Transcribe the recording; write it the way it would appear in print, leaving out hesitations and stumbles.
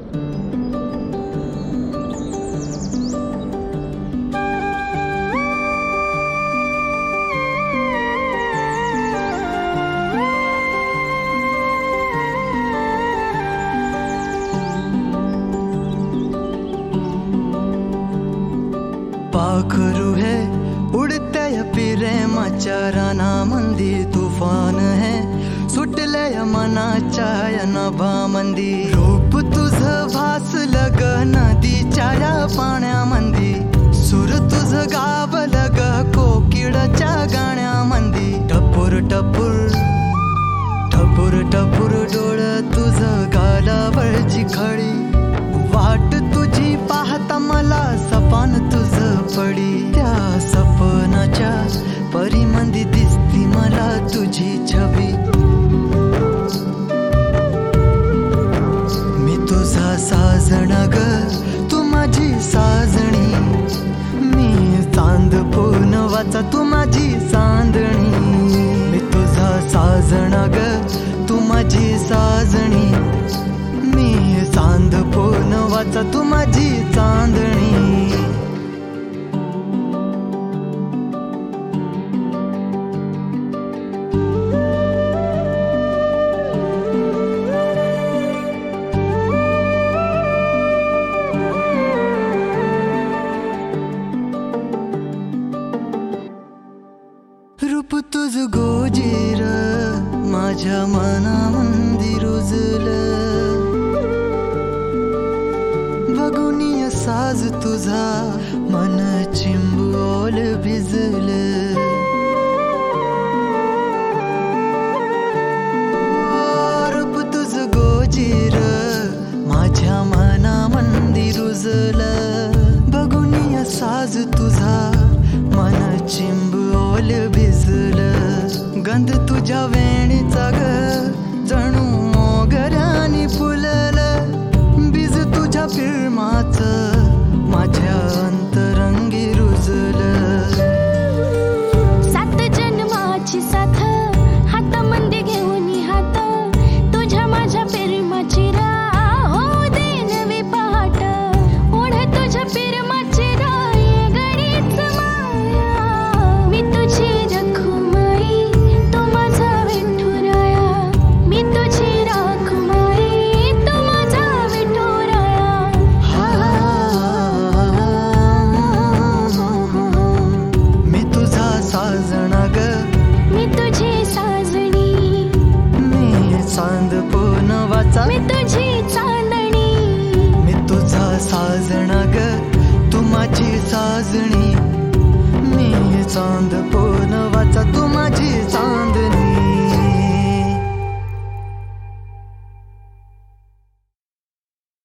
पाखरू है उडते प्रेमाच्या रानामंदी, तुफान है सुटले मनाच्या या नभामंदी. रूप तुझं भासलं ग नदीच्या या पाण्यामंदी, सूर तुझं गावलं ग कोकिळच्या गाण्यामंदी. टपूर टपूर टपूर टपूर डोळं तुझं गालावरची खळी, वाट तुझी पाहता मला सपान तुझं पडी. त्या सपनाच्या परीमंदी दिसती मला तुझी छबी. मी तुझा साजणा ग तू माझी साजणी, मी चांद पूनवाचा तू माझी चांदणी. मी तुझा साजणा ग तू माझी साजणी, मी चांद पूनवाचा तू माझी चांदणी. रूप तुझ गोजीर माझ्या मनामंदी रुजलं, बघुनिया साज तुझा मन चिंबोल भिजलं. रूप तुझ गोजीर माझ्या मनामंदी रुजलं, बघुनिया साज तुझा मन चिंबोल भिजलं. गंध तुझ्या वेणीचा ग जणू मोगऱ्यानी फुललं, बीज तुझ्या प्रेमाचं माझ्या अंतरंगी रुजलं. सात जन्माची साथ हातामंदी घेऊन हात, तुझ्या माझ्या प्रेमाची राह हो दे नवी पहाट. ओढ तुझ्या प्रेमाची राह ये गणीच माया. मी तुझी रखुमाई तू माझा विठुराया, मी तुझी रखुमाई तू माझा विठुराया. मी तुझा साजणा ग मी तुझी साजणी, मी चांद पूनवाचा मी तुझी चांदणी. मी तुझा साजणा ग तू माझी साजणी, मी चांद